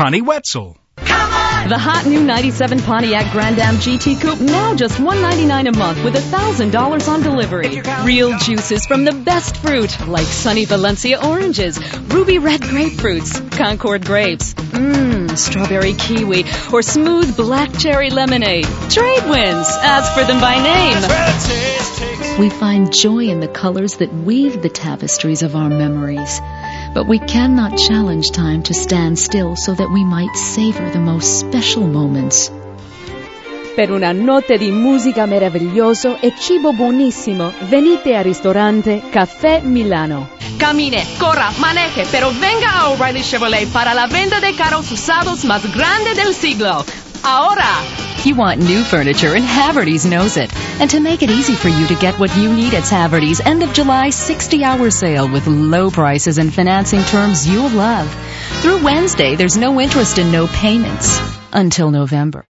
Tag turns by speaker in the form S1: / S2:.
S1: Connie Wetzel.
S2: The hot new 97 Pontiac Grand Am GT Coupe, now just $199 a month with $1,000 on delivery. Real juices from the best fruit, like sunny Valencia oranges, ruby red grapefruits, Concord grapes, strawberry kiwi, or smooth black cherry lemonade. Trade winds. Ask for them by name. We find joy in the colors that weave the tapestries of our memories. But we cannot challenge time to stand still so that we might savor the most special moments.
S3: Per una notte di musica meraviglioso e cibo buonissimo, venite al ristorante Café Milano.
S4: Camine, corra, maneje, pero venga a O'Reilly Chevrolet para la venta de carros usados más grande del siglo. Ahora!
S2: You want new furniture, and Haverty's knows it. And to make it easy for you to get what you need, it's Haverty's end of July 60-hour sale with low prices and financing terms you'll love. Through Wednesday, there's no interest and no payments until November.